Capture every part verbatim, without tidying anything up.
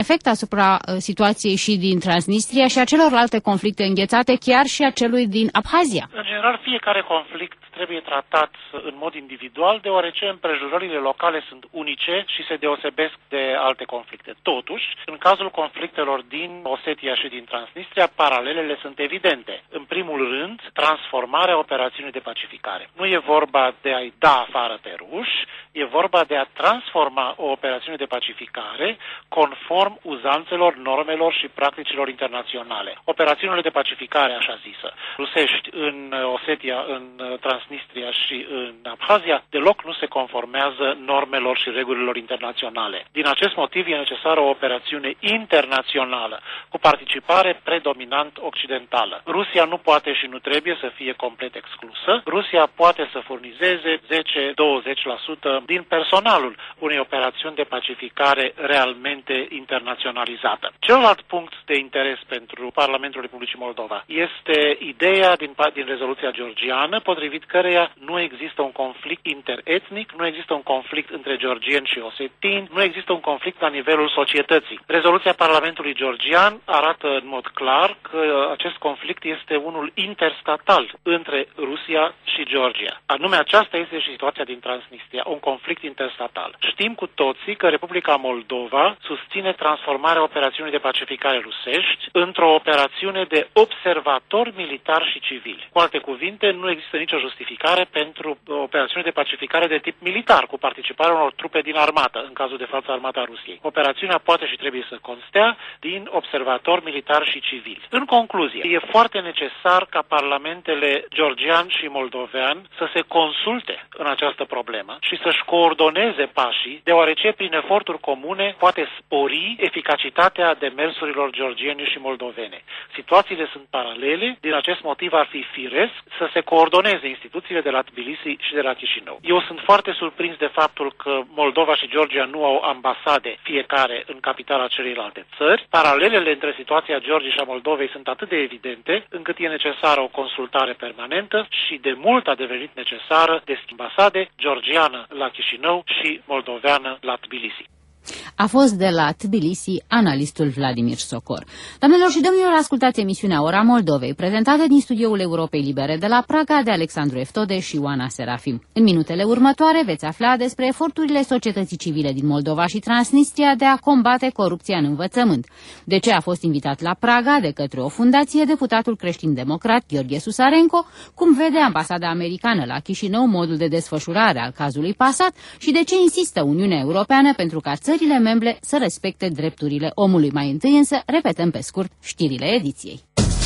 efect asupra situației și din Transnistria și a celorlalte conflicte înghețate, chiar și a celui din Abhazia? În general, fiecare conflict trebuie tratat în mod individual, deoarece împrejurările locale sunt unice și se deosebesc de alte conflicte. Totuși, în cazul conflictelor din Osetia și din Transnistria, paralelele sunt evidente. În primul rând, transformarea operațiunii de pacificare. Nu e vorba de a-i da afară pe ruși, e vorba de a transforma o operațiune de pacificare conform uzanțelor, normelor și practicilor internaționale. Operațiunile de pacificare, așa zisă, rusești în Osetia, în Transnistria și în Abhazia, deloc nu se conformează normelor și regulilor internaționale. Din acest motiv e necesară o operațiune internațională, cu participare predominant occidentală. Rusia nu poate și nu trebuie să fie complet exclusă. Rusia poate să furnizeze zece la douăzeci la sută din personalul unei operațiuni de pacificare realmente internaționalizată. Celălalt punct de interes pentru Parlamentul Republicii Moldova este ideea din, din rezoluția georgiană, potrivit căreia nu există un conflict interetnic, nu există un conflict între georgieni și osetini, nu există un conflict la nivelul societății. Rezoluția Parlamentului georgian arată în mod clar că acest conflict este unul interstatal între Rusia și Georgia. Anume, aceasta este și situația din Transnistria, un conflict interstatal. Știm cu toții că Republica Moldova susține transformarea operațiunii de pacificare rusești într-o operațiune de observatori militari și civili. Cu alte cuvinte, nu există nicio justificare pentru operațiune de pacificare de tip militar, cu participarea unor trupe din armată, în cazul de față armata Rusiei. Operațiunea poate și trebuie să constea din observatori militari și civili. În concluzie, e foarte necesar ca parlamentele georgian și moldovean să se consulte în această problemă și să-și coordoneze pașii, deoarece prin eforturi comune poate spori eficacitatea demersurilor georgiene și moldovene. Situațiile sunt paralele, din acest motiv ar fi firesc să se coordoneze instituțiile de la Tbilisi și de la Chișinău. Eu sunt foarte surprins de faptul că Moldova și Georgia nu au ambasade fiecare în capitala celelalte țări. Paralelele între situația Georgiei și a Moldovei sunt atât de evidente încât e necesară o consultare permanentă și de mult a devenit necesară de ambasade georgiană la Chișinău și moldoveană la Tbilisi. A fost de la Tbilisi analistul Vladimir Socor. Doamnelor și domnilor, ascultați emisiunea Ora Moldovei, prezentată din studioul Europei Libere de la Praga de Alexandru Eftode și Oana Serafim. În minutele următoare veți afla despre eforturile societății civile din Moldova și Transnistria de a combate corupția în învățământ. De ce a fost invitat la Praga de către o fundație deputatul creștin-democrat Gheorghe Susarenko, cum vede ambasada americană la Chișinău modul de desfășurare al cazului Passat și de ce insistă Uniunea Europeană pentru ca țările membre să respecte drepturile omului. Mai întâi însă, repetăm pe scurt știrile ediției.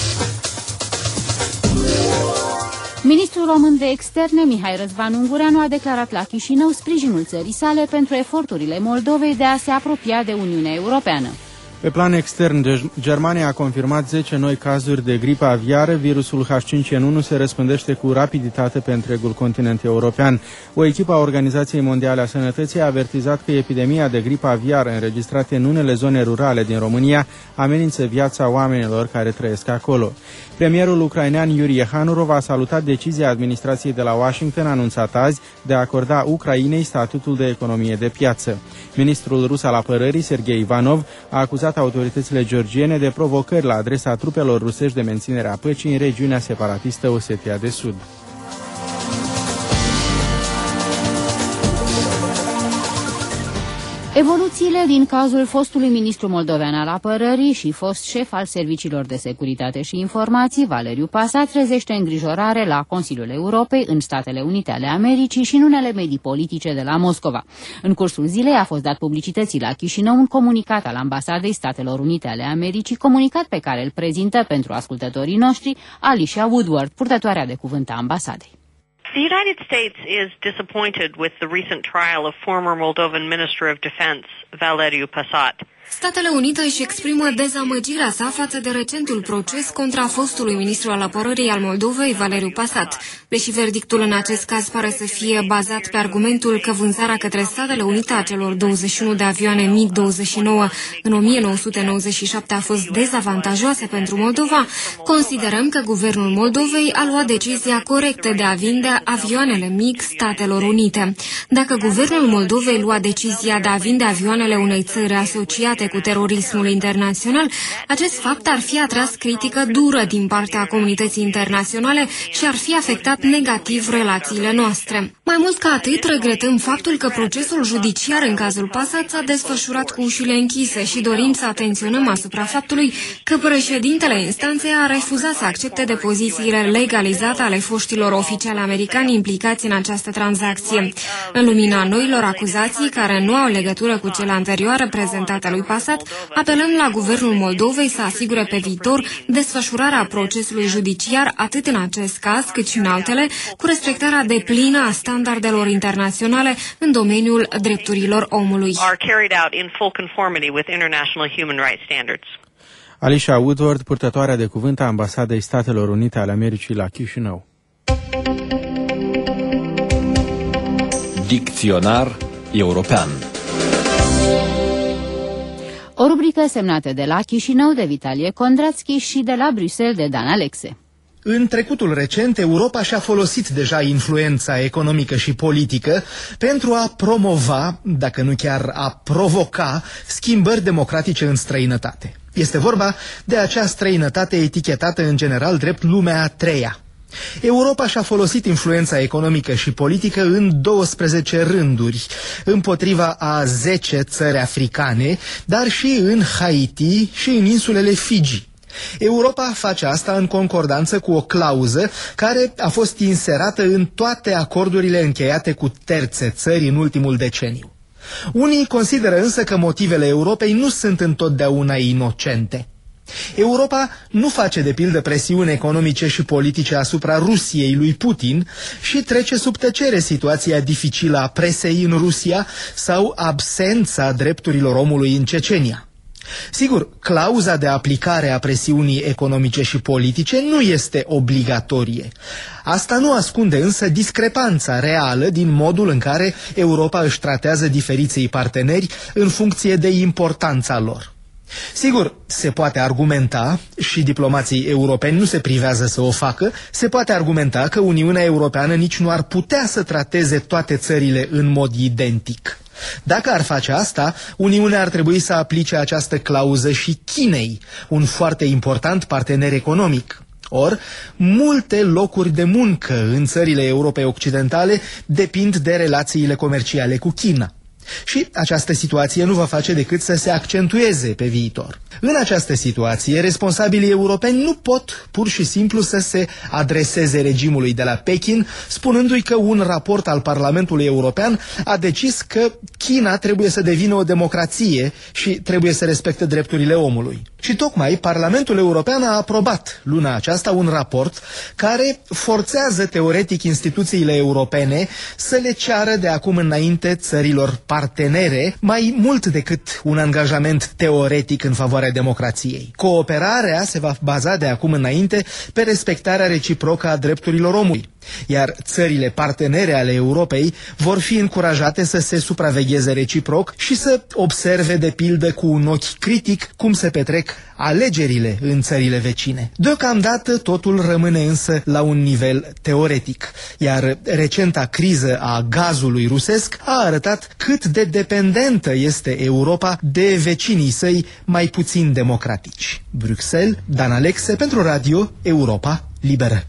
Ministrul român de externe, Mihai Răzvan Ungureanu, a declarat la Chișinău sprijinul țării sale pentru eforturile Moldovei de a se apropia de Uniunea Europeană. Pe plan extern, Germania a confirmat zece noi cazuri de gripă aviară. Virusul H cinci N unu se răspândește cu rapiditate pe întregul continent european. O echipă a Organizației Mondiale a Sănătății a avertizat că epidemia de gripă aviară înregistrată în unele zone rurale din România amenință viața oamenilor care trăiesc acolo. Premierul ucrainean Iuri Iehanurov a salutat decizia administrației de la Washington anunțată azi de a acorda Ucrainei statutul de economie de piață. Ministrul rus al apărării, Sergei Ivanov, a acuzat autoritățile georgiene de provocări la adresa trupelor rusești de menținere a păcii în regiunea separatistă Osetia de Sud. Evoluțiile din cazul fostului ministru moldovean al apărării și fost șef al serviciilor de securitate și informații, Valeriu Passat, trezește îngrijorare la Consiliul Europei, în Statele Unite ale Americii și în unele medii politice de la Moscova. În cursul zilei a fost dat publicității la Chișinău un comunicat al Ambasadei Statelor Unite ale Americii, comunicat pe care îl prezintă pentru ascultătorii noștri Alicia Woodward, purtătoarea de cuvânt a ambasadei. The United States is disappointed with the recent trial of former Moldovan Minister of Defense, Valeriu Passat. Statele Unite își exprimă dezamăgirea sa față de recentul proces contra fostului ministru al apărării al Moldovei, Valeriu Passat. Deși verdictul în acest caz pare să fie bazat pe argumentul că vânzarea către Statele Unite a celor douăzeci și unu de avioane MiG douăzeci și nouă în o mie nouă sute nouăzeci și șapte a fost dezavantajoasă pentru Moldova, considerăm că guvernul Moldovei a luat decizia corectă de a vinde avioanele MiG Statelor Unite. Dacă guvernul Moldovei lua decizia de a vinde avioanele unei țări asociate legate cu terorismul internațional, acest fapt ar fi atras critică dură din partea comunității internaționale și ar fi afectat negativ relațiile noastre. Mai mult ca atât, regretăm faptul că procesul judiciar în cazul Passat s-a desfășurat cu ușile închise și dorim să atenționăm asupra faptului că președintele instanței a refuzat să accepte depozițiile legalizate ale foștilor oficiali americani implicați în această tranzacție. În lumina noilor acuzații care nu au legătură cu cele anterioare prezentate lui Passat, apelăm la Guvernul Moldovei să asigure pe viitor desfășurarea procesului judiciar atât în acest caz cât și în altele, cu respectarea deplină a standardelor internaționale în domeniul drepturilor omului. Alicia Woodward, purtătoarea de cuvânt a Ambasadei Statelor Unite ale Americii la Chișinău. Dicționar european. O rubrică semnată de la Chișinău de Vitalie Kondratsky și de la Bruxelles de Dan Alexe. În trecutul recent, Europa și-a folosit deja influența economică și politică pentru a promova, dacă nu chiar a provoca, schimbări democratice în străinătate. Este vorba de acea străinătate etichetată în general drept lumea a treia. Europa și-a folosit influența economică și politică în douăsprezece rânduri, împotriva a zece țări africane, dar și în Haiti și în insulele Fiji. Europa face asta în concordanță cu o clauză care a fost inserată în toate acordurile încheiate cu terțe țări în ultimul deceniu. Unii consideră însă că motivele Europei nu sunt întotdeauna inocente. Europa nu face de pildă presiuni economice și politice asupra Rusiei lui Putin și trece sub tăcere situația dificilă a presei în Rusia sau absența drepturilor omului în Cecenia. Sigur, clauza de aplicare a presiunii economice și politice nu este obligatorie. Asta nu ascunde însă discrepanța reală din modul în care Europa își tratează diferiții parteneri în funcție de importanța lor. Sigur, se poate argumenta, și diplomații europeni nu se privează să o facă, se poate argumenta că Uniunea Europeană nici nu ar putea să trateze toate țările în mod identic. Dacă ar face asta, Uniunea ar trebui să aplice această clauză și Chinei, un foarte important partener economic. Or, multe locuri de muncă în țările Europei Occidentale depind de relațiile comerciale cu China. Și această situație nu va face decât să se accentueze pe viitor. În această situație, responsabilii europeni nu pot pur și simplu să se adreseze regimului de la Pekin, spunându-i că un raport al Parlamentului European a decis că China trebuie să devină o democrație și trebuie să respecte drepturile omului. Și tocmai Parlamentul European a aprobat luna aceasta un raport care forțează teoretic instituțiile europene să le ceară de acum înainte țărilor partenere mai mult decât un angajament teoretic în favoarea democrației. Cooperarea se va baza de acum înainte pe respectarea reciprocă a drepturilor omului, iar țările partenere ale Europei vor fi încurajate să se supravegheze reciproc și să observe de pildă cu un ochi critic cum se petrec alegerile în țările vecine. Deocamdată totul rămâne însă la un nivel teoretic, iar recenta criză a gazului rusesc a arătat cât de dependentă este Europa de vecinii săi mai puțin democratici. Bruxelles, Dan Alexe pentru Radio Europa Liberă.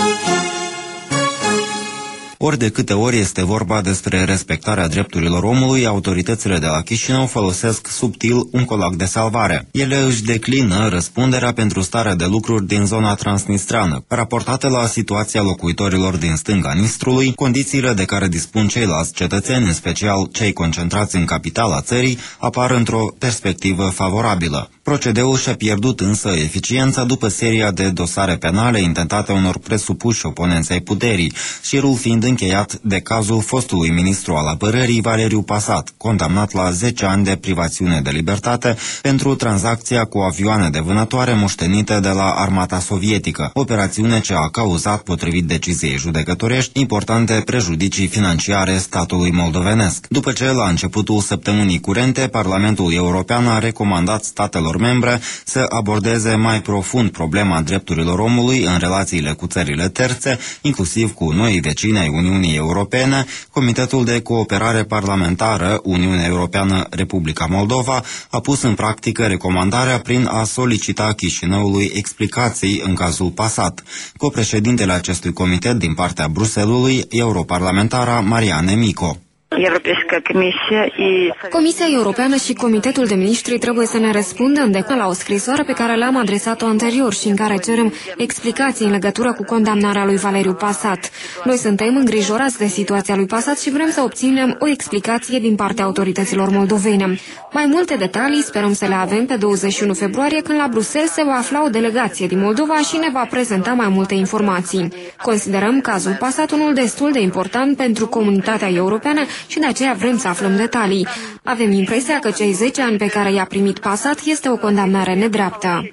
Ori de câte ori este vorba despre respectarea drepturilor omului, autoritățile de la Chișinău folosesc subtil un colac de salvare. Ele își declină răspunderea pentru starea de lucruri din zona transnistreană. Raportate la situația locuitorilor din stânga Nistrului, condițiile de care dispun ceilalți cetățeni, în special cei concentrați în capitala țării, apar într-o perspectivă favorabilă. Procedeul și-a pierdut însă eficiența după seria de dosare penale intentate unor presupuși oponenți ai puterii, șirul fiind încheiat de cazul fostului ministru al apărării Valeriu Passat, condamnat la zece ani de privațiune de libertate pentru tranzacția cu avioane de vânătoare moștenite de la armata sovietică, operațiune ce a cauzat, potrivit deciziei judecătorești, importante prejudicii financiare statului moldovenesc. După ce, la începutul săptămânii curente, Parlamentul European a recomandat statelor membre să abordeze mai profund problema drepturilor omului în relațiile cu țările terțe, inclusiv cu noi vecini ai Uniunii Europene, Comitetul de Cooperare Parlamentară Uniunea Europeană-Republica Moldova a pus în practică recomandarea prin a solicita Chișinăului explicații în cazul Passat. Copreședintele acestui comitet din partea Bruxellesului, europarlamentara Mariane Mico. Comisia Europeană și Comitetul de Ministri trebuie să ne răspundă îndemnă la o scrisoare pe care le-am adresat-o anterior și în care cerem explicații în legătură cu condamnarea lui Valeriu Passat. Noi suntem îngrijorați de situația lui Passat și vrem să obținem o explicație din partea autorităților moldovene. Mai multe detalii sperăm să le avem pe douăzeci și unu februarie, când la Bruxelles se va afla o delegație din Moldova și ne va prezenta mai multe informații. Considerăm cazul Passat unul destul de important pentru comunitatea europeană și de aceea vrem să aflăm detalii. Avem impresia că cei zece ani pe care i-a primit Passat este o condamnare nedreaptă.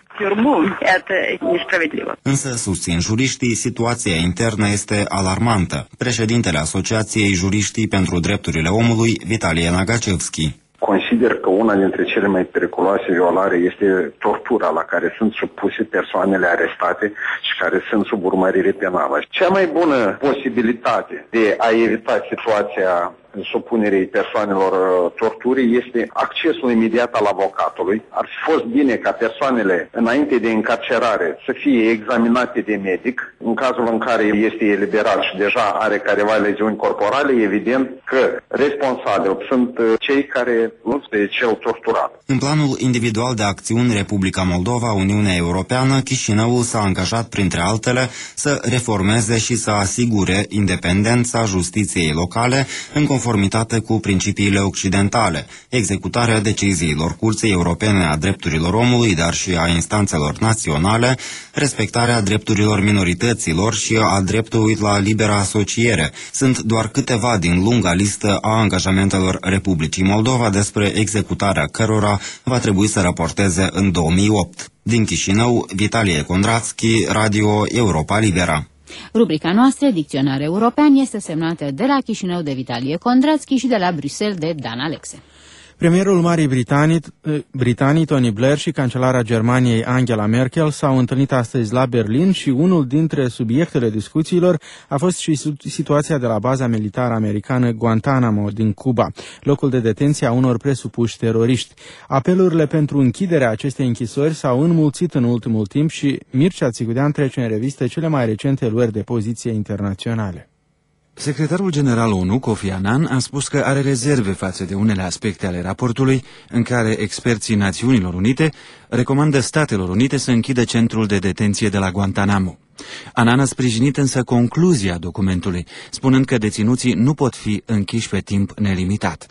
Însă, susțin juriștii, situația internă este alarmantă. Președintele Asociației Juriștii pentru Drepturile Omului, Vitalie Nagacevski. Consider că una dintre cele mai periculoase violare este tortura la care sunt supuse persoanele arestate și care sunt sub urmărire penală. Cea mai bună posibilitate de a evita situația supunerei persoanelor torturii este accesul imediat al avocatului. Ar fi fost bine ca persoanele, înainte de încarcerare, să fie examinate de medic. În cazul în care este eliberat și deja are careva leziuni corporale, evident că responsabili sunt cei care nu sunt cel torturat. În planul individual de acțiuni Republica Moldova, Uniunea Europeană, Chișinăul s-a angajat, printre altele, să reformeze și să asigure independența justiției locale în conformitate cu principiile occidentale, executarea deciziilor Curții Europene a Drepturilor Omului, dar și a instanțelor naționale, respectarea drepturilor minorităților și a dreptului la liberă asociere. Sunt doar câteva din lunga listă a angajamentelor Republicii Moldova, despre executarea cărora va trebui să raporteze în două mii opt. Din Chișinău, Vitalie Condratski, Radio Europa Libera. Rubrica noastră, Dicționar European, este semnată de la Chișinău de Vitalie Condratski și de la Bruxelles de Dan Alexe. Premierul Marii Britanii, Britanii, Tony Blair, și cancelara Germaniei, Angela Merkel, s-au întâlnit astăzi la Berlin și unul dintre subiectele discuțiilor a fost și situația de la baza militară americană Guantanamo din Cuba, locul de detenție a unor presupuși teroriști. Apelurile pentru închiderea acestei închisori s-au înmulțit în ultimul timp și Mircea Țicudean trece în revistă cele mai recente luări de poziție internaționale. Secretarul general ONU, Kofi Annan, a spus că are rezerve față de unele aspecte ale raportului în care experții Națiunilor Unite recomandă Statelor Unite să închidă centrul de detenție de la Guantanamo. Annan a sprijinit însă concluzia documentului, spunând că deținuții nu pot fi închiși pe timp nelimitat.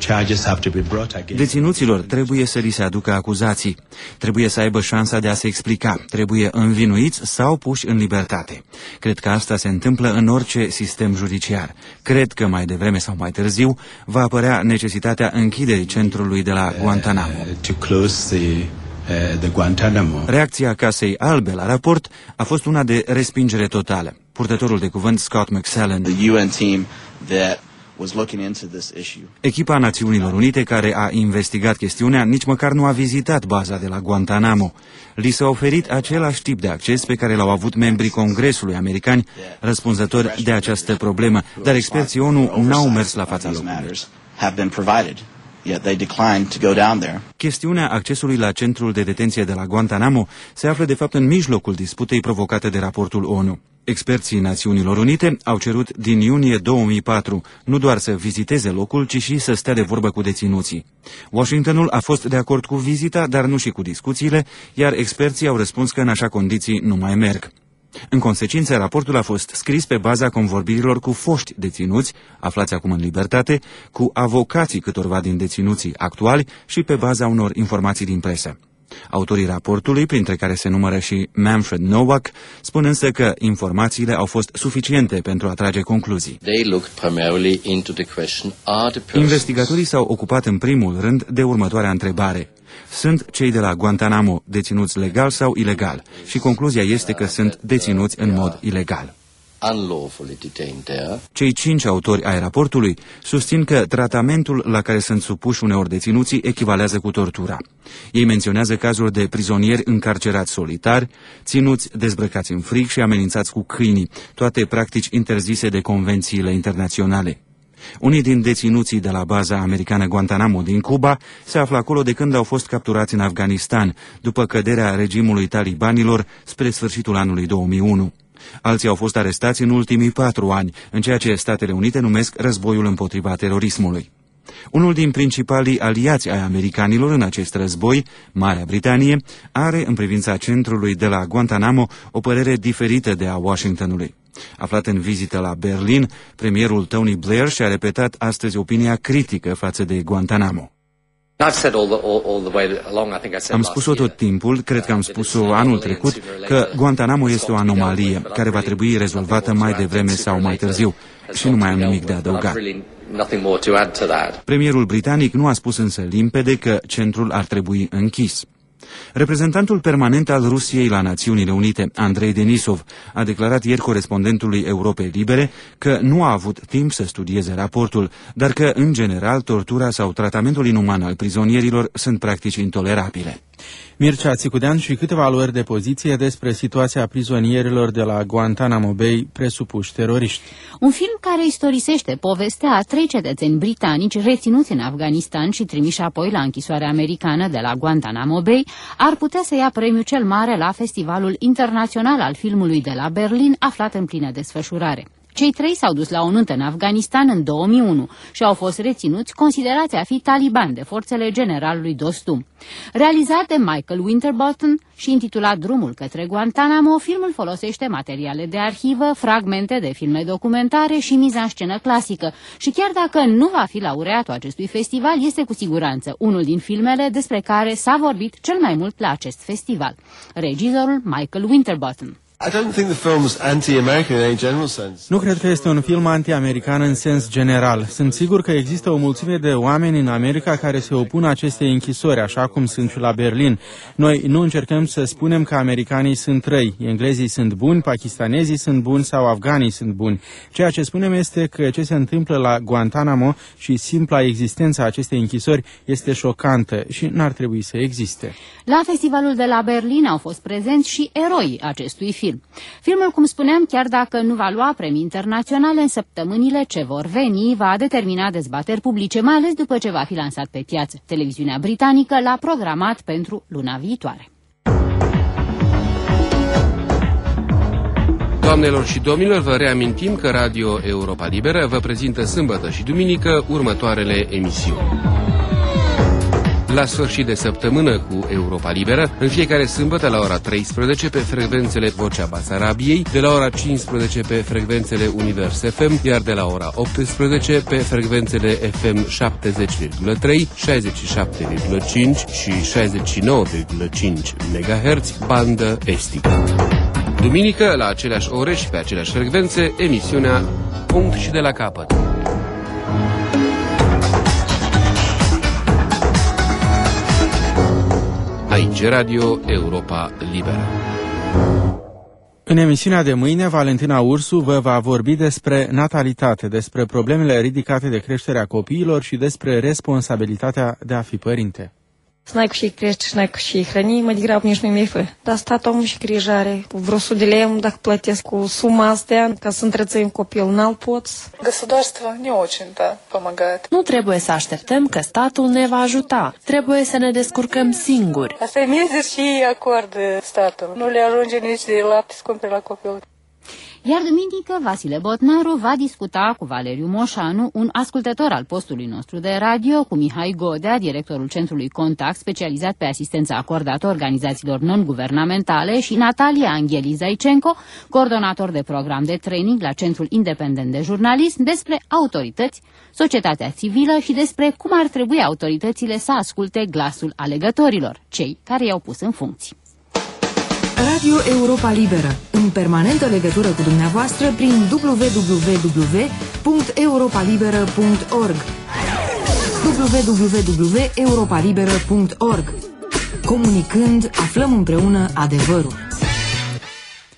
Deținuților trebuie să li se aducă acuzații, trebuie să aibă șansa de a se explica, trebuie învinuiți sau puși în libertate. Cred că asta se întâmplă în orice sistem judiciar. Cred că mai devreme sau mai târziu va apărea necesitatea închiderii centrului de la Guantanamo. De Guantanamo. Reacția Casei Albe la raport a fost una de respingere totală. Purtătorul de cuvânt Scott McSallen. Echipa Națiunilor Unite care a investigat chestiunea nici măcar nu a vizitat baza de la Guantanamo. Li s-a oferit același tip de acces pe care l-au avut membrii Congresului americani răspunzători de această problemă, dar experții ONU n-au mers la fața locului. Yet they declined to go down there. Chestiunea accesului la centrul de detenție de la Guantanamo se află de fapt în mijlocul disputei provocate de raportul ONU. Experții Națiunilor Unite au cerut din iunie două mii patru nu doar să viziteze locul, ci și să stea de vorbă cu deținuții. Washingtonul a fost de acord cu vizita, dar nu și cu discuțiile, iar experții au răspuns că în așa condiții nu mai merg. În consecință, raportul a fost scris pe baza convorbirilor cu foști deținuți, aflați acum în libertate, cu avocații câtorva din deținuții actuali și pe baza unor informații din presă. Autorii raportului, printre care se numără și Manfred Nowak, spun însă că informațiile au fost suficiente pentru a trage concluzii. Investigatorii s-au ocupat în primul rând de următoarea întrebare. Sunt cei de la Guantanamo deținuți legal sau ilegal? Și concluzia este că sunt deținuți în mod ilegal. unlawfully detained there. Cei cinci autori ai raportului susțin că tratamentul la care sunt supuși uneori deținuții echivalează cu tortura. Ei menționează cazuri de prizonieri încarcerați solitari, ținuți dezbrăcați în frig și amenințați cu câinii, toate practici interzise de convențiile internaționale. Unii din deținuții de la baza americană Guantanamo din Cuba se află acolo de când au fost capturați în Afganistan, după căderea regimului talibanilor spre sfârșitul anului două mii unu. Alții au fost arestați în ultimii patru ani, în ceea ce Statele Unite numesc războiul împotriva terorismului. Unul din principalii aliați ai americanilor în acest război, Marea Britanie, are în privința centrului de la Guantanamo o părere diferită de a Washingtonului. Aflat în vizită la Berlin, premierul Tony Blair și-a repetat astăzi opinia critică față de Guantanamo. Am spus-o tot timpul, cred că am spus-o anul trecut, că Guantanamo este o anomalie care va trebui rezolvată mai devreme sau mai târziu și nu mai am nimic de adăugat. Premierul britanic nu a spus însă limpede că centrul ar trebui închis. Reprezentantul permanent al Rusiei la Națiunile Unite, Andrei Denisov, a declarat ieri corespondentului Europei Libere că nu a avut timp să studieze raportul, dar că, în general, tortura sau tratamentul inuman al prizonierilor sunt practici intolerabile. Mircea Țicudean și câteva luări de poziție despre situația prizonierilor de la Guantanamo Bay, presupuși teroriști. Un film care istorisește povestea a trei cetățeni britanici reținuți în Afganistan și trimiși apoi la închisoarea americană de la Guantanamo Bay ar putea să ia premiul cel mare la Festivalul Internațional al Filmului de la Berlin, aflat în plină desfășurare. Cei trei s-au dus la o nuntă în Afganistan în două mii unu și au fost reținuți, considerați a fi talibani de forțele generalului Dostum. Realizat de Michael Winterbottom și intitulat Drumul către Guantanamo, filmul folosește materiale de arhivă, fragmente de filme documentare și miza-în-scenă clasică și chiar dacă nu va fi laureatul acestui festival, este cu siguranță unul din filmele despre care s-a vorbit cel mai mult la acest festival. Regizorul Michael Winterbottom. Nu cred că este un film anti-american în sens general. Sunt sigur că există o mulțime de oameni în America care se opun acestei închisori, așa cum sunt și la Berlin. Noi nu încercăm să spunem că americanii sunt răi, englezii sunt buni, pakistanezii sunt buni sau afganii sunt buni. Ceea ce spunem este că ce se întâmplă la Guantanamo și simpla existența acestei închisori este șocantă și n-ar trebui să existe. La festivalul de la Berlin au fost prezenți și eroii acestui film. Filmul, cum spuneam, chiar dacă nu va lua premii internaționale, în săptămânile ce vor veni, va determina dezbateri publice, mai ales după ce va fi lansat pe piață. Televiziunea britanică l-a programat pentru luna viitoare. Doamnelor și domnilor, vă reamintim că Radio Europa Liberă vă prezintă sâmbătă și duminică următoarele emisiuni. La sfârșit de săptămână cu Europa Liberă, în fiecare sâmbătă la ora treisprezece pe frecvențele Vocea Basarabiei, de la ora cincisprezece pe frecvențele Univers F M, iar de la ora optsprezece pe frecvențele F M șaptezeci virgulă trei, șaizeci și șapte virgulă cinci și șaizeci și nouă virgulă cinci megahertz, bandă estică. Duminică, la aceleași ore și pe aceleași frecvențe, emisiunea Punct și de la capăt. Aici Radio Europa Liberă. În emisiunea de mâine, Valentina Ursu vă va vorbi despre natalitate, despre problemele ridicate de creșterea copiilor și despre responsabilitatea de a fi părinte. Знай, că și crește și că și hrăni, mai degrabă nici nu mi-e fă. Dar stat omul și grijare. Vreau să de lei, dacă plătesc cu suma astea, ca să întrețăim copil, n-al poți. Государство не очень-то помогает. Nu trebuie să așteptăm că statul ne va ajuta. Trebuie să ne descurcăm singuri. Asta e mesaj și acord statul. Nu le ajunge nici de lapte să cumpere la copil. Iar duminică, Vasile Botnaru va discuta cu Valeriu Moșanu, un ascultător al postului nostru de radio, cu Mihai Godea, directorul Centrului Contact, specializat pe asistența acordată organizațiilor non-guvernamentale, și Natalia Angheli Zaicenco, coordonator de program de training la Centrul Independent de Jurnalism, despre autorități, societatea civilă și despre cum ar trebui autoritățile să asculte glasul alegătorilor, cei care i-au pus în funcții. Radio Europa Liberă, în permanentă legătură cu dumneavoastră prin w w w punct europa liberă punct org w w w punct europa liberă punct org. Comunicând, aflăm împreună adevărul.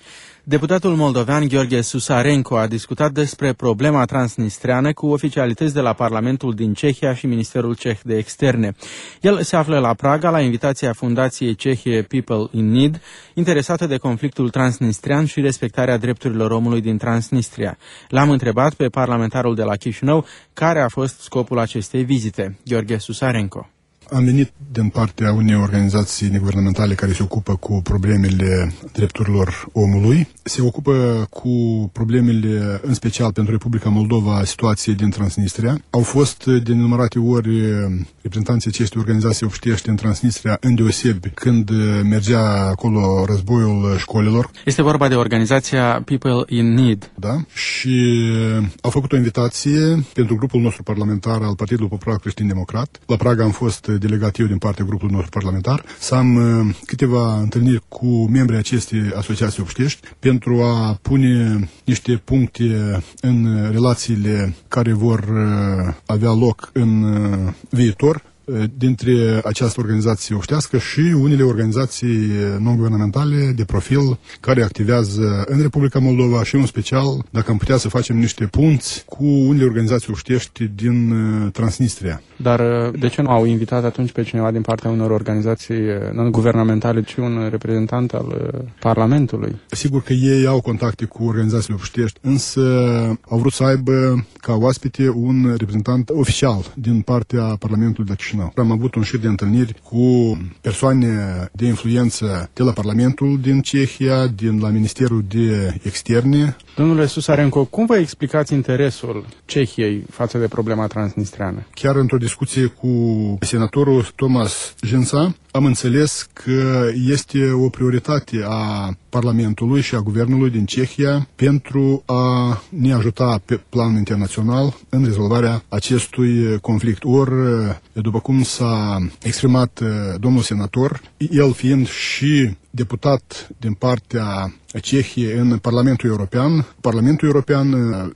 Deputatul moldovean Gheorghe Susarenko a discutat despre problema transnistreană cu oficialități de la Parlamentul din Cehia și Ministerul Ceh de Externe. El se află la Praga la invitația Fundației Cehie People in Need, interesată de conflictul transnistrean și respectarea drepturilor omului din Transnistria. L-am întrebat pe parlamentarul de la Chișinău care a fost scopul acestei vizite. Gheorghe Susarenko. Am venit din partea unei organizații neguvernamentale care se ocupă cu problemele drepturilor omului. Se ocupă cu problemele, în special pentru Republica Moldova, situației din Transnistria. Au fost de nenumărate ori reprezentanții acestei organizații obștești din Transnistria, îndeosebi când mergea acolo războiul școlilor. Este vorba de organizația People in Need. Da, și au făcut o invitație pentru grupul nostru parlamentar al Partidului Popular Creștin Democrat. La Praga am fost delegat eu din partea grupului nostru parlamentar, să am uh, câteva întâlniri cu membrii acestei asociații obștești pentru a pune niște puncte în relațiile care vor uh, avea loc în uh, viitor dintre această organizație obștească și unele organizații non-guvernamentale de profil care activează în Republica Moldova și în special dacă am putea să facem niște punți cu unele organizații obștești din Transnistria. Dar de ce nu au invitat atunci pe cineva din partea unor organizații non-guvernamentale, ci un reprezentant al Parlamentului? Sigur că ei au contacte cu organizațiile obștești, însă au vrut să aibă ca oaspete un reprezentant oficial din partea Parlamentului de Chișinău. Am avut un șir de întâlniri cu persoane de influență de la Parlamentul din Cehia, din la Ministerul de Externe. Domnule Susarenko, cum vă explicați interesul Cehiei față de problema transnistreană? Chiar într-o discuție cu senatorul Tomas Jensa, am înțeles că este o prioritate a Parlamentului și a Guvernului din Cehia pentru a ne ajuta pe plan internațional în rezolvarea acestui conflict. Ori, după cum s-a exprimat domnul senator, el fiind și deputat din partea Cehiei în Parlamentul European, Parlamentul European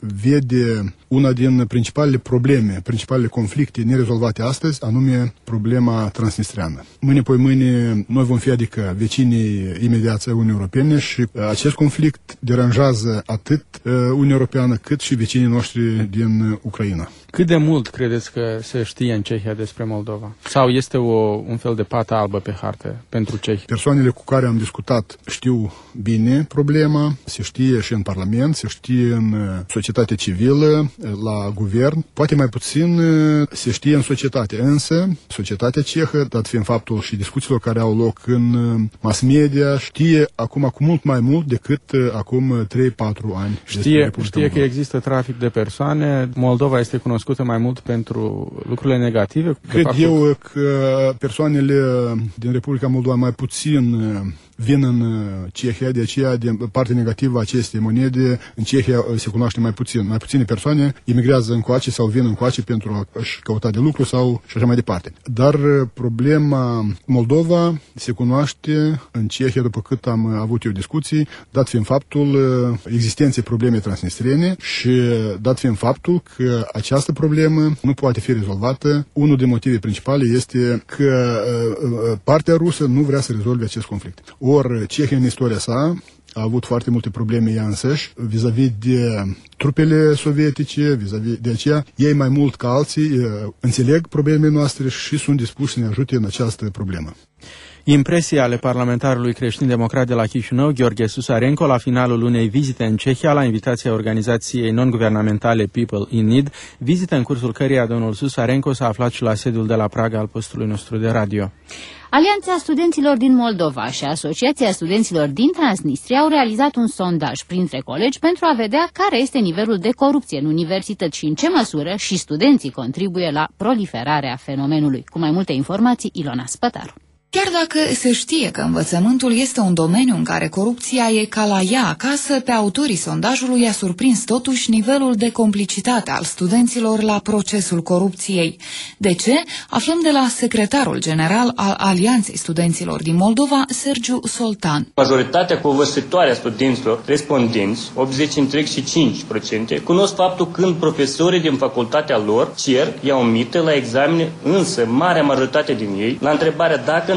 vede una din principalele probleme, principalele conflicte nerezolvate astăzi, anume problema transnistreană. Mâine, poi mâine, noi vom fi adică vecinii imediați ai Uniunii Europene și acest conflict deranjează atât Uniunea Europeană cât și vecinii noștri din Ucraina. Cât de mult credeți că se știe în Cehia despre Moldova? Sau este o, un fel de pată albă pe hartă pentru cehi? Persoanele cu care am discutat știu bine problema, se știe și în Parlament, se știe în societatea civilă, la guvern, poate mai puțin se știe în societate, însă societatea cehă, dat fiind faptul și discuțiilor care au loc în mass media, știe acum cu mult mai mult decât acum trei patru ani. Știe, știe că există trafic de persoane, Moldova este cunoscută mai mult pentru lucrurile negative? Cred faptul... eu că persoanele din Republica Moldova mai puțin vin în Cehia, de aceea, de partea negativă a acestei monede, în Cehia se cunoaște mai puțin. Mai puține persoane emigrează încoace sau vin încoace pentru a-și căuta de lucru sau și așa mai departe. Dar problema Moldova se cunoaște în Cehia, după cât am avut eu discuții, dat fiind faptul existenței problemei transnistriene și dat fiind faptul că această problemă nu poate fi rezolvată. Unul din motive principale este că partea rusă nu vrea să rezolve acest conflict. Ori Cehia în istoria sa a avut foarte multe probleme ea însăși vis-a-vis de trupele sovietice, vis-a-vis de aceea ei mai mult ca alții înțeleg problemele noastre și sunt dispuși să ne ajute în această problemă. Impresii ale parlamentarului creștin-democrat de la Chișinău, Gheorghe Susarenko, la finalul unei vizite în Cehia, la invitația organizației non-guvernamentale People in Need, vizită în cursul căreia domnul Susarenko s-a aflat și la sediul de la Praga al postului nostru de radio. Alianța Studenților din Moldova și Asociația Studenților din Transnistria au realizat un sondaj printre colegi pentru a vedea care este nivelul de corupție în universități și în ce măsură și studenții contribuie la proliferarea fenomenului. Cu mai multe informații, Ilona Spătaru. Chiar dacă se știe că învățământul este un domeniu în care corupția e ca la ea acasă, pe autorii sondajului a surprins totuși nivelul de complicitate al studenților la procesul corupției. De ce? Aflăm de la secretarul general al Alianței Studenților din Moldova, Sergiu Soltan. Majoritatea covârșitoare a studenților respondenți, optzeci virgulă cinci la sută, cunosc faptul când profesorii din facultatea lor cer, iau mită la examene, însă marea majoritate din ei, la întrebarea dacă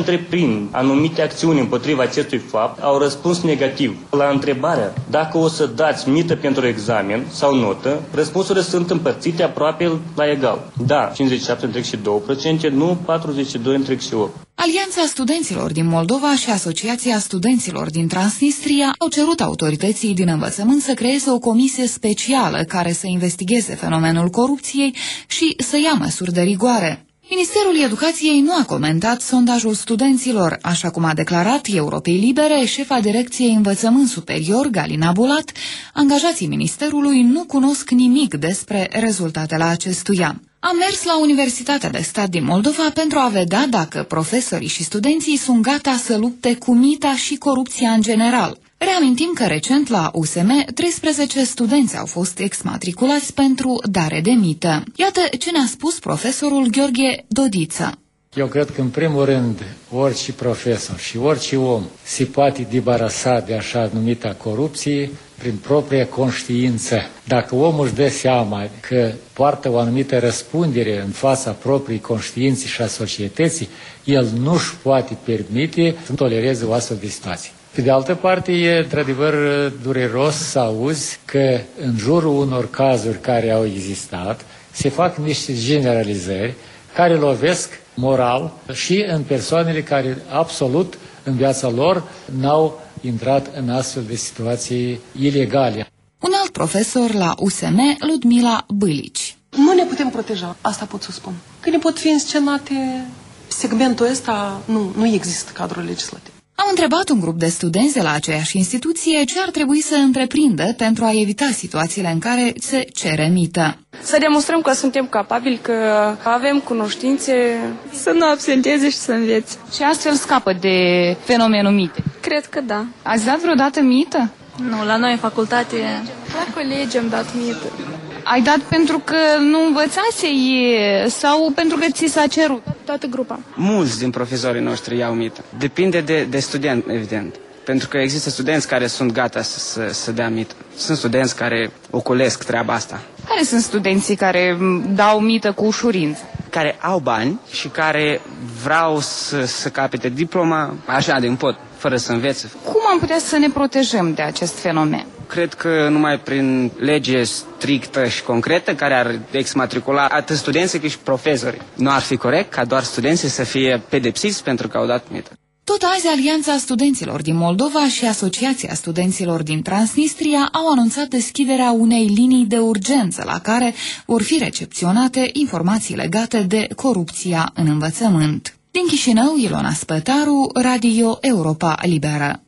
întreprind anumite acțiuni împotriva acestui fapt, au răspuns negativ. La întrebarea dacă o să dați mită pentru examen sau notă, răspunsurile sunt împărțite aproape la egal. Da, cincizeci și șapte virgulă doi la sută, nu patruzeci și doi virgulă opt la sută. Alianța Studenților din Moldova și Asociația Studenților din Transnistria au cerut autorității din învățământ să creeze o comisie specială care să investigheze fenomenul corupției și să ia măsuri de rigoare. Ministerul Educației nu a comentat sondajul studenților, așa cum a declarat Europei Libere șefa Direcției Învățământ Superior, Galina Bulat. Angajații ministerului nu cunosc nimic despre rezultatele acestuia. Am mers la Universitatea de Stat din Moldova pentru a vedea dacă profesorii și studenții sunt gata să lupte cu mita și corupția în general. Reamintim că recent la U S M treisprezece studenți au fost exmatriculați pentru dare de mită. Iată ce ne-a spus profesorul Gheorghe Dodiță. Eu cred că, în primul rând, orice profesor și orice om se poate debarasa de așa numita corupție prin propria conștiință. Dacă omul își dă seama că poartă o anumită răspundere în fața propriei conștiințe și a societății, el nu își poate permite să tolereze o astfel de situație. Pe de altă parte, e într-adevăr dureros să auzi că în jurul unor cazuri care au existat se fac niște generalizări care lovesc moral și în persoanele care absolut în viața lor n-au intrat în astfel de situații ilegale. Un alt profesor la U S M, Ludmila Bâlici. Nu ne putem proteja, asta pot să spun. Că ne pot fi înscenate segmentul ăsta, nu, nu există cadrul legislativ. Am întrebat un grup de studenți de la aceeași instituție ce ar trebui să întreprindă pentru a evita situațiile în care se cere mită. Să demonstrăm că suntem capabili, că avem cunoștințe, să nu absenteze și să învețe. Și astfel scapă de fenomenul mitei. Cred că da. Ați dat vreodată mită? Nu, la noi în facultate, la colegi am dat mită. Ai dat pentru că nu învățasei sau pentru că ți s-a cerut? Toată grupa. Mulți din profesorii noștri iau mită. Depinde de, de student, evident. Pentru că există studenți care sunt gata să, să, să dea mită. Sunt studenți care ocolesc treaba asta. Care sunt studenții care dau mită cu ușurință? Care au bani și care vreau să, să capete diploma așa din pot, fără să învețe. Cum am putea să ne protejăm de acest fenomen? Cred că numai prin lege strictă și concretă care ar exmatricula atât studenții cât și profesori. Nu ar fi corect ca doar studenții să fie pedepsiți pentru că au dat mită. Tot azi, Alianța Studenților din Moldova și Asociația Studenților din Transnistria au anunțat deschiderea unei linii de urgență la care vor fi recepționate informații legate de corupția în învățământ. Din Chișinău, Ilona Spătaru, Radio Europa Liberă.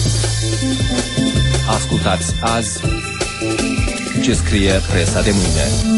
Ascultați azi ce scrie presa de mâine.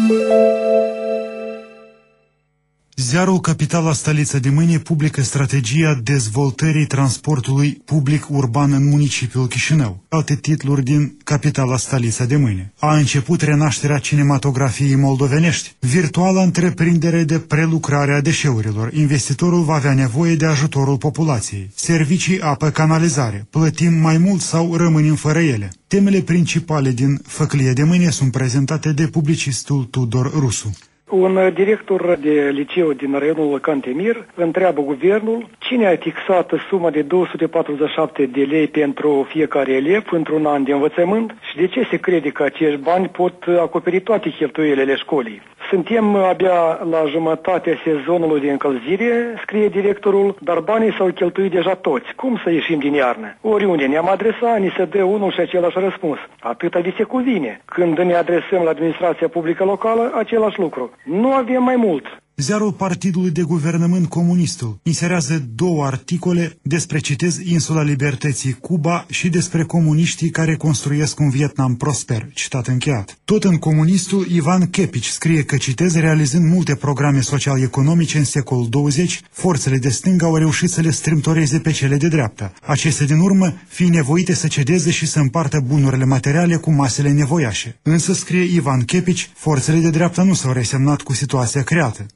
Ziarul Capitala Stalița de mâine publică strategia dezvoltării transportului public urban în municipiul Chișinău. Alte titluri din Capitala Stalița de mâine. A început renașterea cinematografiei moldovenești. Virtuala întreprindere de prelucrare a deșeurilor. Investitorul va avea nevoie de ajutorul populației. Servicii, apă, canalizare. Plătim mai mult sau rămânem fără ele? Temele principale din Făclie de mâine sunt prezentate de publicistul Tudor Rusu. Un director de liceu din raionul Cantemir întreabă guvernul cine a fixat suma de două sute patruzeci și șapte de lei pentru fiecare elev într-un an de învățământ și de ce se crede că acești bani pot acoperi toate cheltuielile școlii. Suntem abia la jumătatea sezonului de încălzire, scrie directorul, dar banii s-au cheltuit deja toți. Cum să ieșim din iarnă? Oriunde ne-am adresat, ni se dă unul și același răspuns. Atâta vi se cuvine. Când ne adresăm la administrația publică locală, același lucru. Nu avem mai mult. Ziarul Partidului de Guvernământ Comunistul inserează două articole despre, citez, insula Libertății, Cuba și despre comuniștii care construiesc un Vietnam prosper, citat încheiat. Tot în Comunistul, Ivan Chepici scrie că, citez, realizând multe programe social-economice în secolul douăzeci, forțele de stânga au reușit să le strâmtoreze pe cele de dreapta. Acestea din urmă fi nevoite să cedeze și să împartă bunurile materiale cu masele nevoiașe. Însă, scrie Ivan Chepici, forțele de dreapta nu s-au resemnat cu situația creată.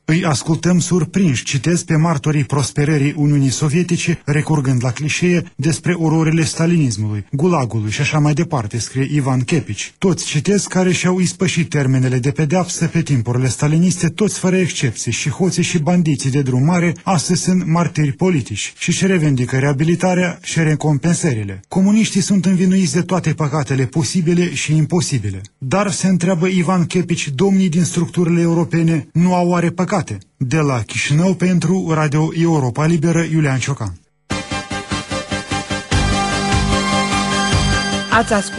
Îi ascultăm surprinși, citez pe martorii prosperării Uniunii Sovietice, recurgând la clișee despre ororile stalinismului, gulagului și așa mai departe, scrie Ivan Kepici. Toți, citez, care și-au ispășit termenele de pedeapsă pe timpurile staliniste, toți fără excepție, și hoții și bandiții de drum mare, astăzi sunt martiri politici și își revendică reabilitarea și recompensările. Comuniștii sunt învinuiți de toate păcatele posibile și imposibile. Dar, se întreabă Ivan Kepici, domnii din structurile europene nu au oare păcate? De la Chișinău pentru Radio Europa Liberă, Iulian Ciocan. Ați